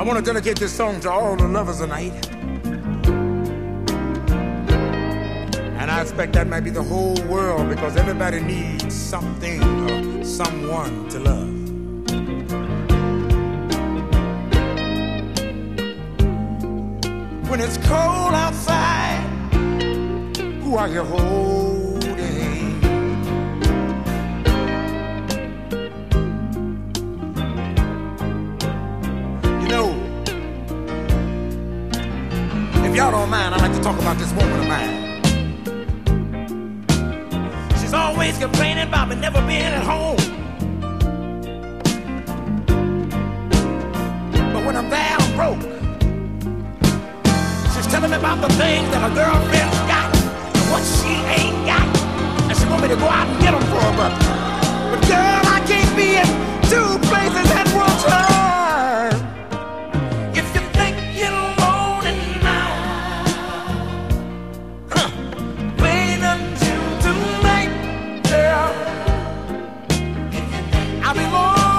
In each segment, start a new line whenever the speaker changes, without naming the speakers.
want to dedicate this song to all the lovers tonight. And I expect that might be the whole world, because everybody needs something or someone to love. When it's cold outside, who are you holding? You know, if y'all don't mind, I'd like to talk about this woman of mine. She's always complaining about me never being at home. But when I'm there, I'm broke. She's telling me about the things that her girlfriend's got and what she ain't got. And she want me to go out and get them for her, but girl, I can't be in two places at one time. If you think you're lonely now, wait until tonight, girl. I'll be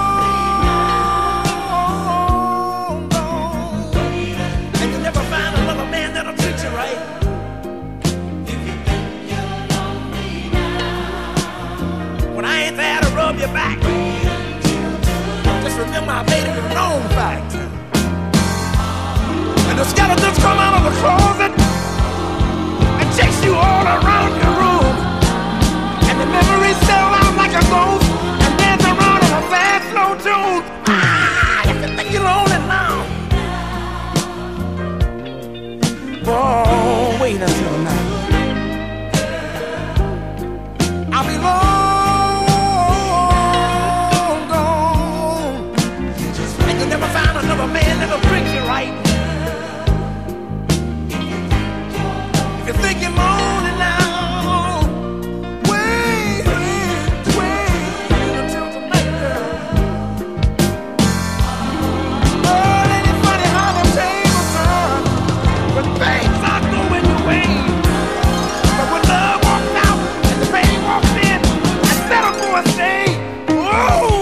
long gone, and you never find another man that'll treat you right. If you think you're lonely now, when I ain't there to rub your back, just remember I made it a known fact. And the skeletons come out of the closet and chase you all around your room, and the memories sell out like a ghost and dance around in a fast slow tune. If you think you're lonely now, oh, wait until tonight. I'll be long gone, and you'll never find another man that'll treat you right. If you think you're lonely now, wait until tonight, girl. Oh, ain't it funny how the tables turn when things are going your way? But when love walks out and the pain walks in and settle for a stay, whoa!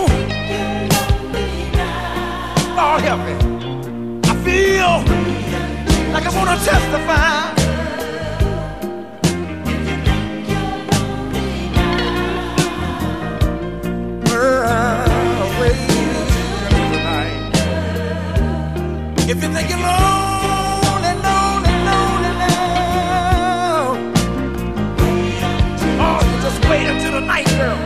Lord help me. I feel like I want to testify. Wait until tonight. If you think you're lonely now, oh, you just wait until the night, girl.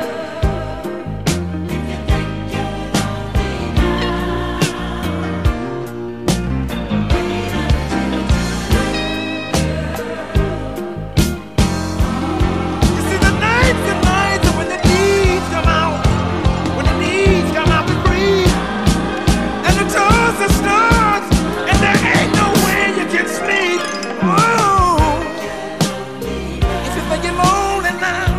You see, the nights when the needs come out, when the needs come out to breathe, and the toss and stars, and there ain't no way you can sleep. Oh, if you think you're lonely now,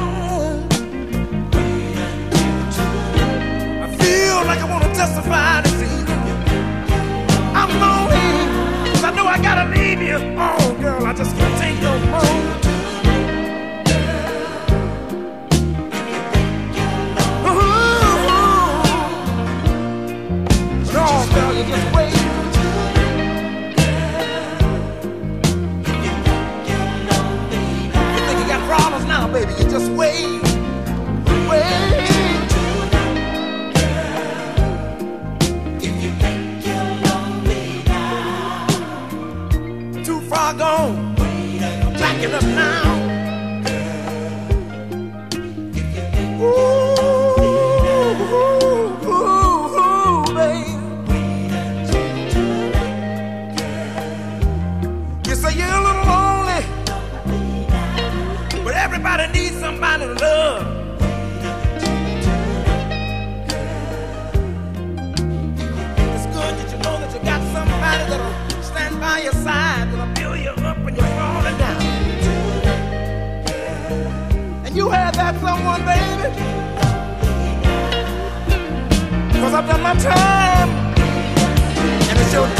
I feel like I want to testify this evening. I'm lonely, 'cause I know I gotta leave you. Oh, girl, I just can't take no more. No, girl, you just wait. You think you got problems now, baby? You just wait. If you think you're lonely now, too far gone. Back it up now. Ooh, baby. You say you're a little lonely, but everybody needs somebody to love. It's good that you know that you got somebody that'll stand by your side, that'll build you up when you're falling down. And you have that someone, baby. 'Cause I've done my time, and it's your